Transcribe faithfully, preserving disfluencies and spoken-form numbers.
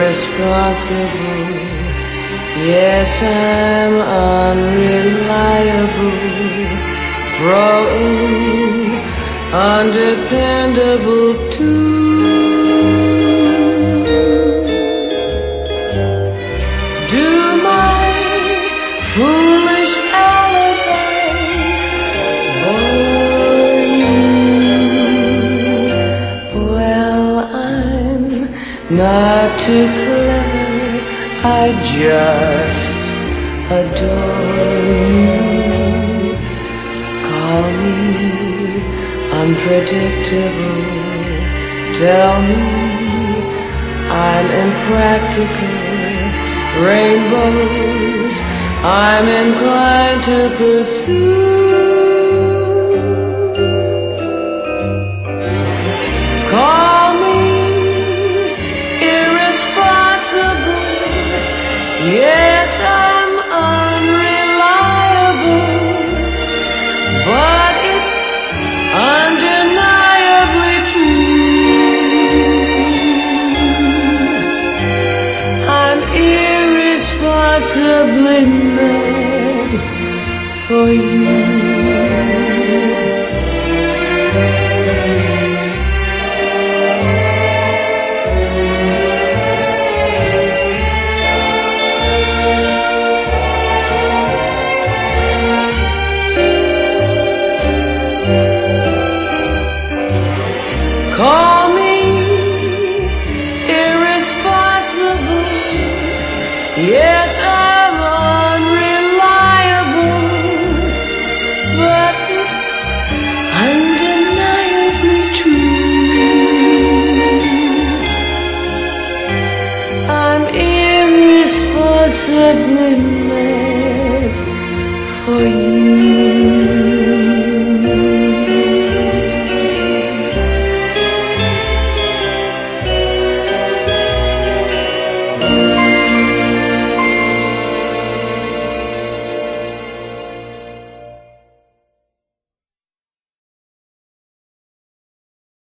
irresponsible. Yes, I'm unreliable, thrown, undependable too. Do my foolish alibis bore you? Well, I'm not too clever, I just adore you. Call me unpredictable, tell me I'm impractical. Rainbows I'm inclined to pursue. Call me irresponsible, yes, I'm unreliable, but it's undeniably true. I'm irresponsibly mad for you. Call me irresponsible, yes, I'm unreliable, but it's undeniably true. I'm irresponsibly mad for you.